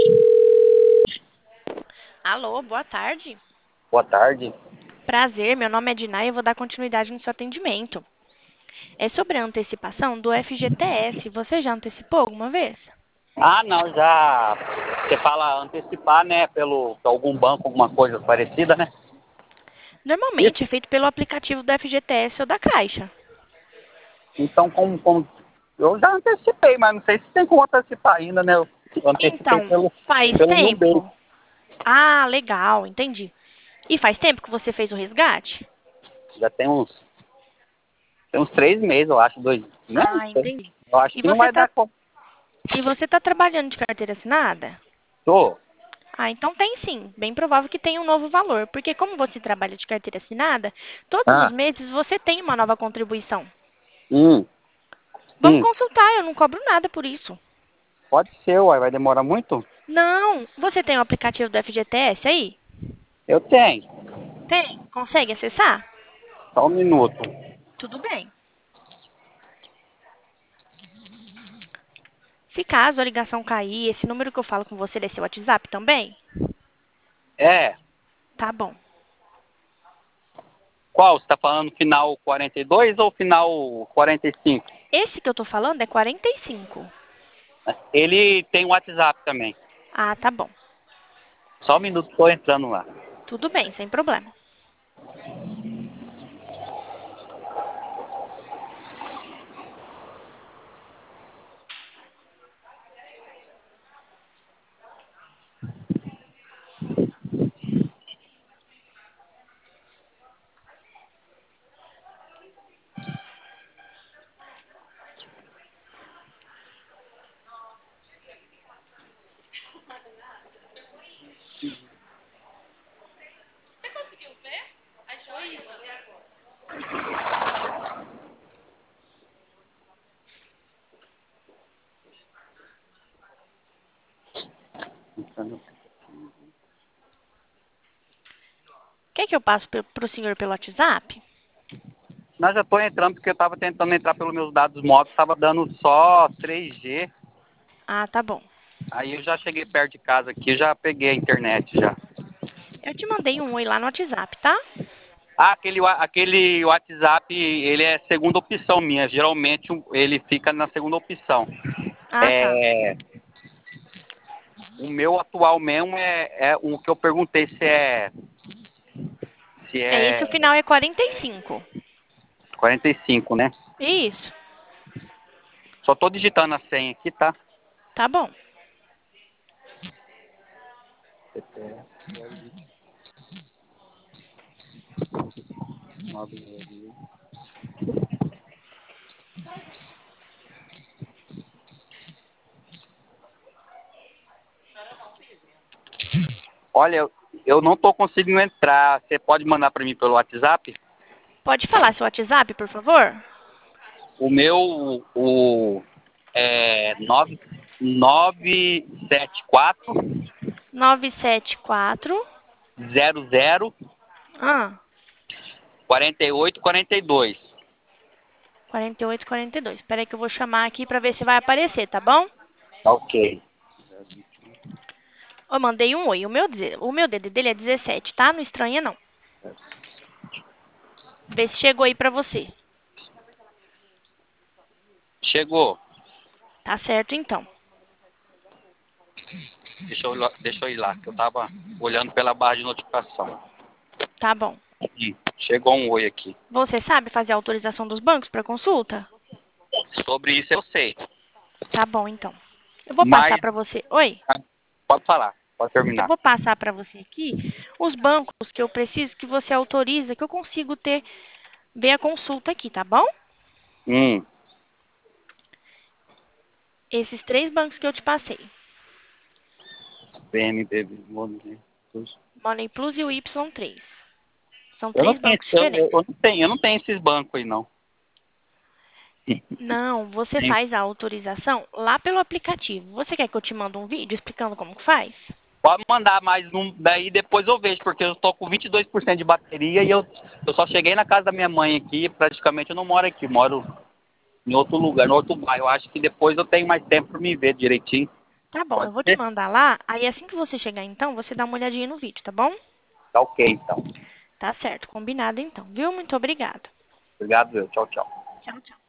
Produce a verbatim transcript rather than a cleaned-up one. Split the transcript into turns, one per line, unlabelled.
Alô, boa tarde.
Boa tarde.
Prazer, meu nome é Dinah e eu vou dar continuidade no seu atendimento. É sobre a antecipação do F G T S. Você já antecipou alguma vez?
Ah, não, já. Você fala antecipar, né? Pelo algum banco, alguma coisa parecida, né?
Normalmente é
Isso.
feito pelo aplicativo do F G T S ou da Caixa.
Então, como, como. Eu já antecipei, mas não sei se tem como antecipar ainda, né? Eu antecipei
Então,
pelo,
faz
pelo Nubank.
tempo? Ah, legal, entendi. E faz tempo que você fez o resgate?
Já tem uns, tem uns três meses, eu acho, dois. Não
Ah,
sei.
entendi.
Eu acho
E
que não
você
vai
tá,
dar conta.
e você tá trabalhando de carteira assinada?
Tô.
Ah, então tem sim. Bem provável que tenha um novo valor, porque como você trabalha de carteira assinada, todos os
Ah,
meses você tem uma nova contribuição.
hum,
Vamos
sim.
consultar, eu não cobro nada por isso.
Pode ser, uai. Vai demorar muito?
Não, você tem o aplicativo do F G T S aí?
Eu tenho.
Tem. Consegue acessar?
Só um minuto.
Tudo bem. Se caso a ligação cair, esse número que eu falo com você é seu WhatsApp também?
É.
Tá bom.
Qual? Você está falando final quarenta e dois ou final quarenta e cinco?
Esse que eu tô falando é quarenta e cinco.
Ele tem WhatsApp também.
Ah, tá bom.
Só um minuto, estou entrando lá.
Tudo bem, sem problema. Quer que eu passe para o senhor pelo WhatsApp?
Nós já estou entrando porque eu estava tentando entrar pelos meus dados móveis, estava dando só três G.
Ah, tá bom.
Aí eu já cheguei perto de casa aqui, já peguei a internet já.
Eu te mandei um oi lá no WhatsApp, tá?
Ah, aquele, wa- aquele WhatsApp, ele é segunda opção minha. Geralmente um- ele fica na segunda opção.
Ah, tá.
É, o meu atual mesmo é, é o que eu perguntei se é, se
É, esse o
é
final é quarenta e cinco.
quarenta e cinco, né?
Isso.
Só estou digitando a senha aqui, tá?
Tá bom.
Olha, eu, eu não estou conseguindo entrar. Você pode mandar para mim pelo WhatsApp?
Pode falar seu WhatsApp, por favor?
O meu, o é nove nove sete quatro
nove sete quatro.
zero zero
Ah,
quarenta e oito quarenta e dois.
quarenta e oito e quarenta e dois. Espera aí que eu vou chamar aqui pra ver se vai aparecer, tá bom?
Ok.
Eu mandei um oi. O meu, deze- o meu D D dele é dezessete, tá? Não estranha, não. Vê se chegou aí pra você.
Chegou.
Tá certo, então.
Deixa eu, ir lá- deixa eu ir lá, que eu tava olhando pela barra de notificação.
Tá bom.
Hum, Chegou um oi aqui.
Você sabe fazer a autorização dos bancos pra consulta?
Sobre isso eu sei.
Tá bom, então. Eu vou passar
Mas
pra você. Oi?
ah, pode falar, pode
Eu
terminar.
vou passar pra você aqui os bancos que eu preciso que você autoriza, que eu consigo ter ver a consulta aqui, tá bom?
Hum,
Esses três bancos que eu te passei.
B M B.
Money Plus e o Y três. São
Eu não
três
tenho,
bancos
eu, eu,
diferentes.
eu não tenho, eu não tenho esses bancos aí não.
Não, você
Tem-
faz a autorização lá pelo aplicativo. Você quer que eu te mande um vídeo explicando como que faz?
Pode mandar mais um, daí depois eu vejo, porque eu estou com vinte e dois por cento de bateria e eu, eu só cheguei na casa da minha mãe aqui, praticamente eu não moro aqui, moro em outro lugar, em outro bairro. Eu acho que depois eu tenho mais tempo para me ver direitinho.
Tá bom, eu
Pode
vou te
ser?
mandar lá. Aí assim que você chegar, então, você dá uma olhadinha no vídeo, tá bom?
Tá ok, então.
Tá certo, combinado então, viu? Muito obrigada.
Obrigado, eu. Tchau, tchau.
Tchau, tchau.